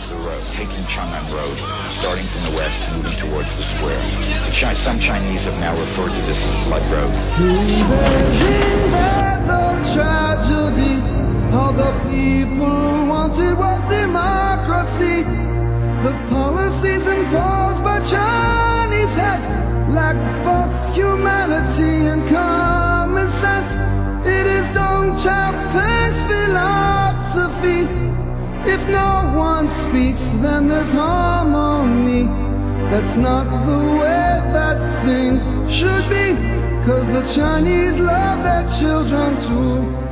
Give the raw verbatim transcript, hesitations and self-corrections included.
the road, taking Chang'an Road, starting from the west, moving towards the square. The Chi- some Chinese have now referred to this as Blood Road. Tragedy. All the people wanted was democracy. The policies imposed by Chinese heads lack both humanity and common sense. It is Deng Xiaoping's philosophy. If no one speaks, then there's harmony. That's not the way that things should be, 'cause the Chinese love their children too.